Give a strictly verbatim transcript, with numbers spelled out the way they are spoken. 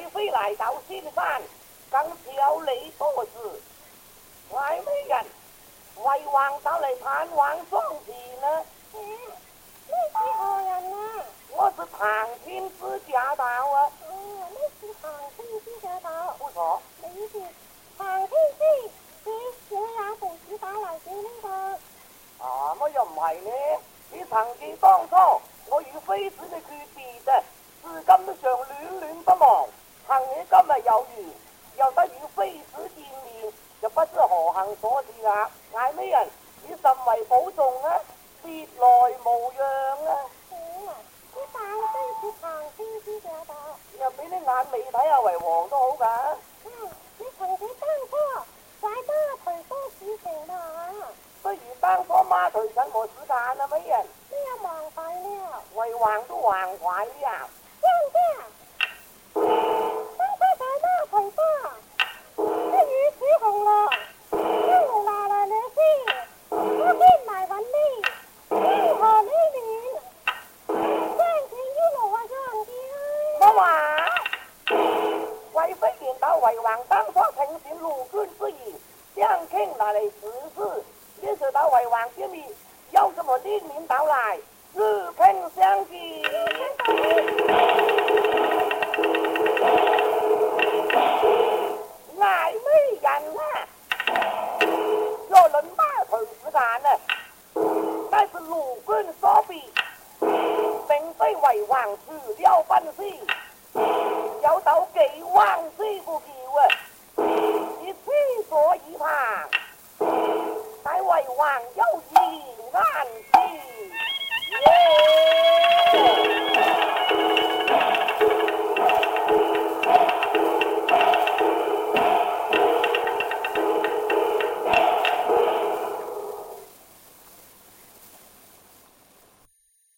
爱妃来到新山，刚调理多时，外美人为王到来探望庄子呢。 嗯，你是何人啊？ 我是唐天之驾到啊。 哦，你是唐天之驾到。 不错。 你是唐天之，你这样不是打来给你的。 啊，我又唔係呢。你曾記當初，我與妃子嘅決別嘅，至今尚戀戀不忘。幸你今日有緣，又得與妃子見面，就不知何幸所致啦。嗌咩人？你甚為保重啊，別來無恙啊！ 嗯，你大飛是唐天之駕到。 又俾你眼尾睇下為王都好㗎。 嗯，你曾記當初在孖頹多事情嘛？ 不如當初孖頹診和時間啊，咩人？ 你又忘記了？ 為王都忘懷了。 這樣這樣。當初在孖頹吧，一雨水紅了，一路拿來了先，我見埋揾你，如何你亂？將前一路啊樣嘅。 我話為妃見到為王當初聽選陸軍之言，相傾那嚟此事，一直到為王見面，有什麼連面到來，日傾相見。捱咩人啊？若論孖頹時間啊，但是陸軍所逼，並非為王除了分屍。有到幾萬師傅橋啊，是之所以旁，乃為王有言安置。